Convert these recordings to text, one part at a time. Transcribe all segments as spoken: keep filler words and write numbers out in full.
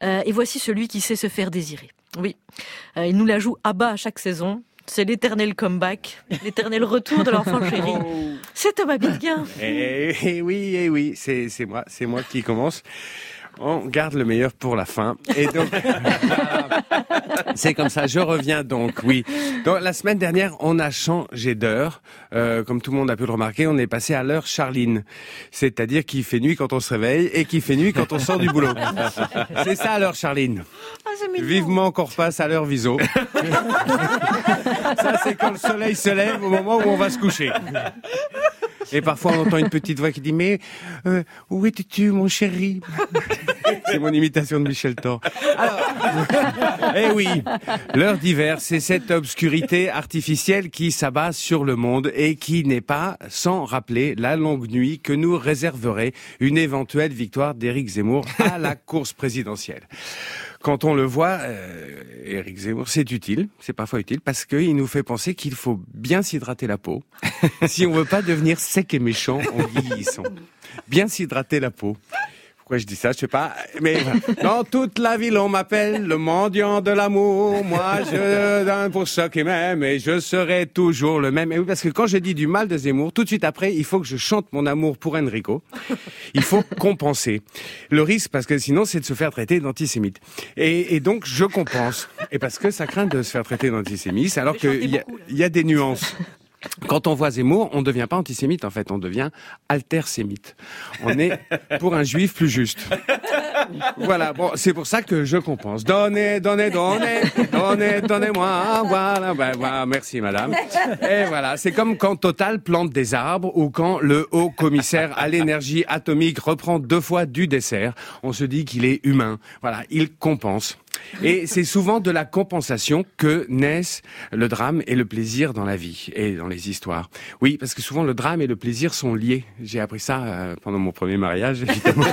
Euh, et voici celui qui sait se faire désirer. Oui, euh, il nous la joue à bas à chaque saison. C'est l'éternel comeback, l'éternel retour de l'enfant chéri. C'est Thomas Bidguin. Eh, eh oui, eh oui, c'est, c'est moi, c'est moi qui commence. On garde le meilleur pour la fin. Et donc, c'est comme ça. Je reviens donc, oui. Donc, la semaine dernière, on a changé d'heure. Euh, comme tout le monde a pu le remarquer, on est passé à l'heure Charline. C'est-à-dire qu'il fait nuit quand on se réveille et qu'il fait nuit quand on sort du boulot. C'est ça, l'heure Charline. Ah, c'est mignon. Vivement qu'on repasse à l'heure Viso. Ça, c'est quand le soleil se lève au moment où on va se coucher. Et parfois, on entend une petite voix qui dit « Mais euh, où étais-tu, mon chéri ?» C'est mon imitation de Michel Thor. Alors, eh oui, l'heure d'hiver, c'est cette obscurité artificielle qui s'abat sur le monde et qui n'est pas sans rappeler la longue nuit que nous réserverait une éventuelle victoire d'Éric Zemmour à la course présidentielle. Quand on le voit, euh, Éric Zemmour, c'est utile, c'est parfois utile, parce qu'il nous fait penser qu'il faut bien s'hydrater la peau, si on veut pas devenir sec et méchant en vieillissant. Bien s'hydrater la peau. Pourquoi je dis ça, je sais pas, mais voilà. Dans toute la ville, on m'appelle le mendiant de l'amour. Moi, je donne pour ceux qui m'aiment et je serai toujours le même. Et oui, parce que quand je dis du mal de Zemmour, tout de suite après, il faut que je chante mon amour pour Enrico. Il faut compenser. Le risque, parce que sinon, c'est de se faire traiter d'antisémite. Et, et donc, je compense. Et parce que ça craint de se faire traiter d'antisémite, alors qu'il y, y a des nuances. Quand on voit Zemmour, on ne devient pas antisémite, en fait, on devient altersémite. On est pour un juif plus juste. Voilà, bon, c'est pour ça que je compense. Donnez, donnez, donnez, donnez, donnez-moi, voilà, ben, voilà, merci madame. Et voilà, c'est comme quand Total plante des arbres ou quand le haut commissaire à l'énergie atomique reprend deux fois du dessert. On se dit qu'il est humain. Voilà, il compense. Et c'est souvent de la compensation que naissent le drame et le plaisir dans la vie et dans les histoires. Oui, parce que souvent le drame et le plaisir sont liés. J'ai appris ça euh, pendant mon premier mariage, évidemment.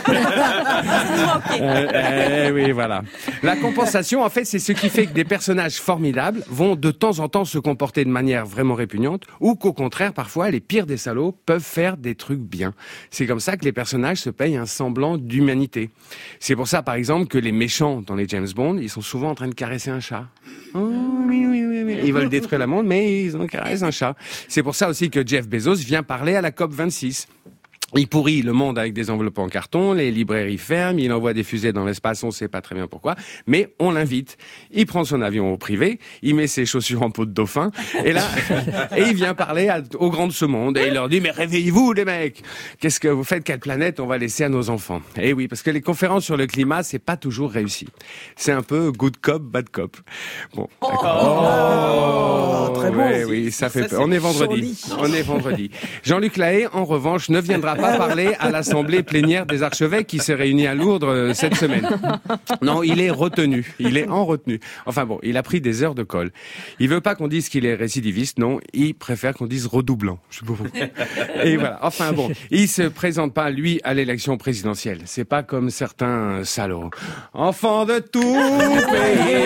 euh, euh, oui, voilà. La compensation, en fait, c'est ce qui fait que des personnages formidables vont de temps en temps se comporter de manière vraiment répugnante, ou qu'au contraire, parfois, les pires des salauds peuvent faire des trucs bien. C'est comme ça que les personnages se payent un semblant d'humanité. C'est pour ça, par exemple, que les méchants dans les James Bond, ils sont souvent en train de caresser un chat. Oh, oui, oui, oui, oui. Ils veulent détruire le monde, mais ils en caressent un chat. C'est pour ça aussi que Jeff Bezos vient parler à la COP vingt-six. Il pourrit le monde avec des enveloppes en carton, les librairies ferment, il envoie des fusées dans l'espace, on sait pas très bien pourquoi, mais on l'invite. Il prend son avion au privé, il met ses chaussures en peau de dauphin, et là, et il vient parler à, aux grands de ce monde, et il leur dit, mais réveillez-vous les mecs! Qu'est-ce que vous faites? Quelle planète on va laisser à nos enfants? Eh oui, parce que les conférences sur le climat, c'est pas toujours réussi. C'est un peu good cop, bad cop. Bon. Oh, oh, très bon. Ouais, oui, ça fait ça, peur. On est vendredi. joli. On est vendredi. Jean-Luc Lahaye, en revanche, ne viendra pas parler à l'assemblée plénière des archevêques qui s'est réunie à Lourdes euh, cette semaine. Non, il est retenu. Il est en retenue. Enfin bon, il a pris des heures de colle. Il veut pas qu'on dise qu'il est récidiviste, non. Il préfère qu'on dise redoublant. Je sais pas pourquoi. Et voilà. Enfin bon, il se présente pas, lui, à l'élection présidentielle. C'est pas comme certains salauds. Enfant de tout pays,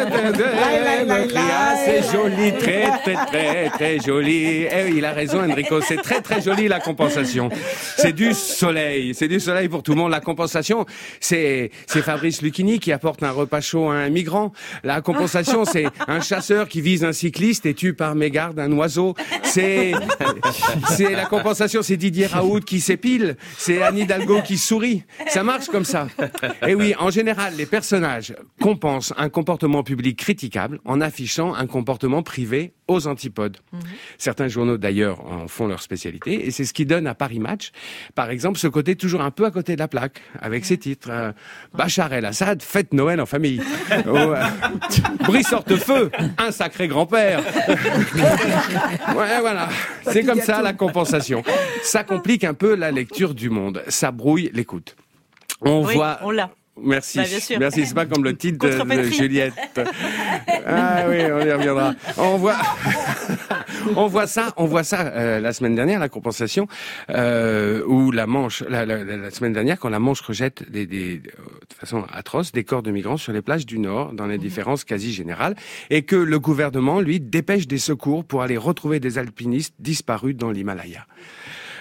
c'est joli, très, très, très, très joli. Eh oui, il a raison, Enrico. C'est très, très joli, la compensation. C'est du soleil, c'est du soleil pour tout le monde. La compensation, c'est c'est Fabrice Lucchini qui apporte un repas chaud à un migrant. La compensation, c'est un chasseur qui vise un cycliste et tue par mégarde un oiseau. C'est c'est la compensation, c'est Didier Raoult qui s'épile, c'est Anne Hidalgo qui sourit. Ça marche comme ça. Et oui, en général, les personnages compensent un comportement public critiquable en affichant un comportement privé aux antipodes. Mmh. Certains journaux d'ailleurs en font leur spécialité et c'est ce qui donne à Paris Match, par exemple, ce côté toujours un peu à côté de la plaque, avec ses titres. Euh, Bachar el-Assad, fête Noël en famille. Oh, euh, Brice Hortefeux, un sacré grand-père. Ouais, voilà. C'est comme ça la compensation. Ça complique un peu la lecture du monde. Ça brouille l'écoute. On oui, voit... on l'a. Merci, bah, bien sûr. merci. C'est pas comme le titre de, de Juliette. Ah oui, on y reviendra. On voit, on voit ça, on voit ça euh, la semaine dernière, la compensation, euh, où la Manche, la, la, la semaine dernière, quand la Manche rejette des, des, de façon atroce des corps de migrants sur les plages du Nord, dans les différences quasi générales, et que le gouvernement, lui, dépêche des secours pour aller retrouver des alpinistes disparus dans l'Himalaya.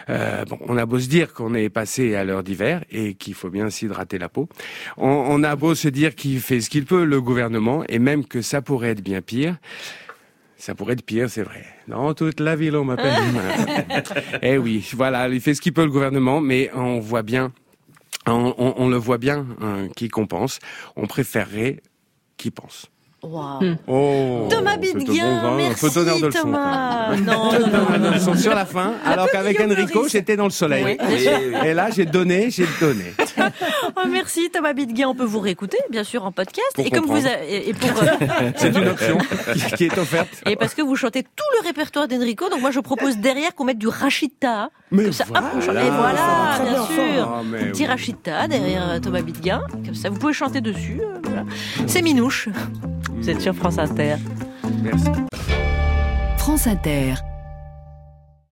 Euh, bon, on a beau se dire qu'on est passé à l'heure d'hiver et qu'il faut bien s'hydrater la peau. On, on a beau se dire qu'il fait ce qu'il peut, le gouvernement, et même que ça pourrait être bien pire. Ça pourrait être pire, c'est vrai. Dans toute la ville, on m'appelle. Eh oui, voilà, il fait ce qu'il peut, le gouvernement, mais on voit bien, on, on, on le voit bien, hein, qui compense. On préférerait qui pense. Wow. Oh, Thomas c'est de Bidguin, bon vin, merci un peu d'honneur de leçon. Thomas. Non, non, non, non, Ils sont sur la fin, alors qu'avec Enrico, j'étais dans le soleil. Oui, oui, oui. Et là, j'ai donné, j'ai donné. Oh, merci Thomas Bidguin, on peut vous réécouter, bien sûr, en podcast. Pour et comme comprendre. vous a- et, et pour euh, C'est une option qui, qui est offerte. et parce que vous chantez tout le répertoire d'Enrico, donc moi je propose derrière qu'on mette du Rachita. Mais Comme ça, hop, on chante. voilà. Et voilà, Ça va très bien bien sûr. Ah, mais Un petit oui. Rachita derrière euh, Thomas Bidguin, comme ça vous pouvez chanter dessus. euh, voilà. C'est Minouche. Vous êtes sur France Inter. Merci. France Inter.